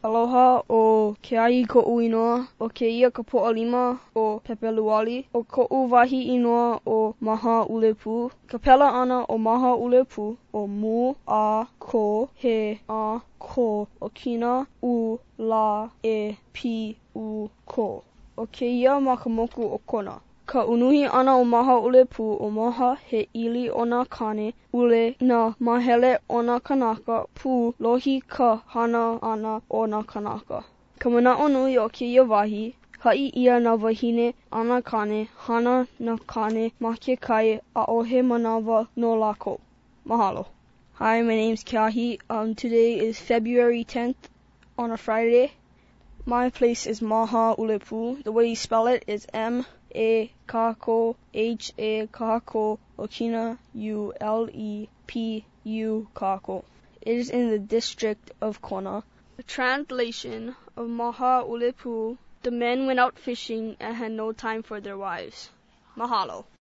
Aloha o ke ahi ko'u inoa o ke ia ka po'alima o Pepeluali. O ko'u wahi inoa o Maha Ulepū. Ka pela ʻana o Maha Ulepū o Mu, A, Ko, He, A, Ko o kina, U, La, E, Pi, U, Ko. O keia ma ka moku o kona. Ka unuhi ʻana o Maha Ulepū o Moha he ʻili o nā kane ʻule nā mahele o nā kanaka pū lohi ka hana ʻana o nā kanaka. Ka manaʻo nui o keia wahi, haʻi ʻia nā wahine a nā kane hana nā kane ma ke kai ʻaʻohe manawa no lākou. Mahalo. Hi, my name's Keahi. Today is February 10th on a Friday. My place is Maha Ulepū. The way you spell it is M-A Kahako H-A Kahako Okina U-L-E-P-U Kahako. It is in the district of Kona. The translation of Maha Ulepū: the men went out fishing and had no time for their wives. Mahalo.